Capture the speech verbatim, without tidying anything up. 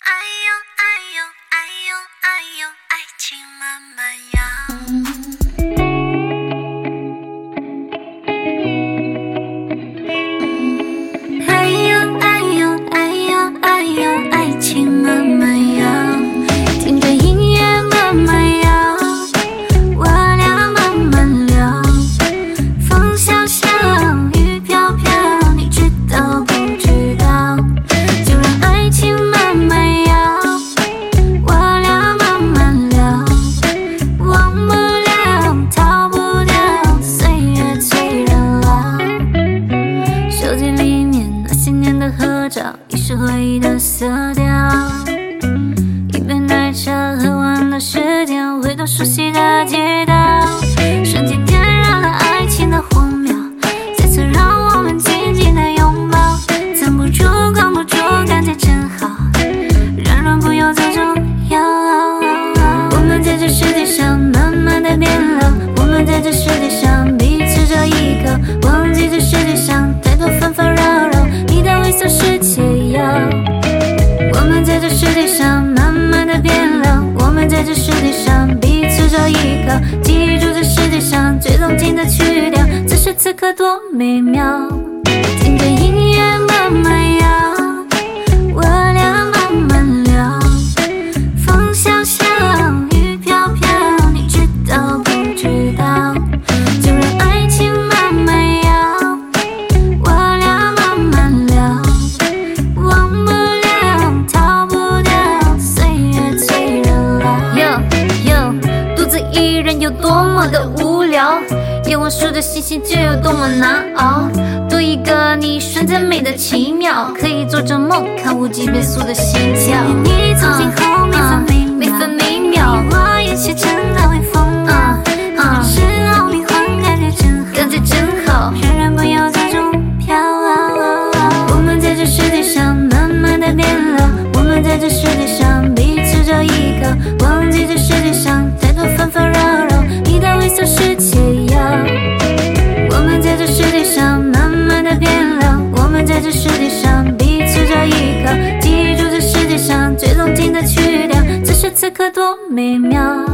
哎呦哎呦哎呦哎呦，爱情慢慢摇。哎呦哎呦哎呦哎呦，爱情慢慢摇，听着音乐慢慢摇，我俩慢慢聊，风萧萧，雨飘飘，你知道不知道？就让爱情慢慢摇，我俩慢慢聊，忘不了，逃不掉，岁月催人老。手机里面那些年的合照，已是回忆的色调。一杯奶茶喝完的时间，回到熟悉的街道，瞬间点燃了爱情的火苗，再次让我们紧紧的拥抱，藏不住，扛不住，感觉真好，让人不由自主摇。我们在这世界上慢慢的变老，我们在这世界上彼此这一刻，忘记这世界上太多纷纷扰扰，你的微笑是解药。我们在这世界上慢慢的变老，我们在这世界上彼此这一刻，记住这世界上最动听的曲调，此时此刻多美妙，听着音乐慢慢摇，我俩慢慢聊，风萧萧，雨飘飘，你知道不知道？就让爱情慢慢摇，我俩慢慢聊，忘不了，逃不掉，岁月催人老。 哟哟，独自一人有多么的无聊，夜晚数着星星就有多么难熬，多一个你瞬间美的奇妙，可以做着梦，看无极变速的心跳。 你从今后每分每每秒， 分每秒， 你我演戏真的会疯掉， 啊是奥秘幻，感觉真好， 感觉真好。 让人不由自主飘。我们在这世界上慢慢的变老，我们在这世界上彼此这一刻，忘记这世界上太多纷纷扰扰，你的微笑是解药。我们在这世界上慢慢的变老，我们在这世界上彼此这一刻，记住这世界上最动听的曲调，此时此刻多美妙。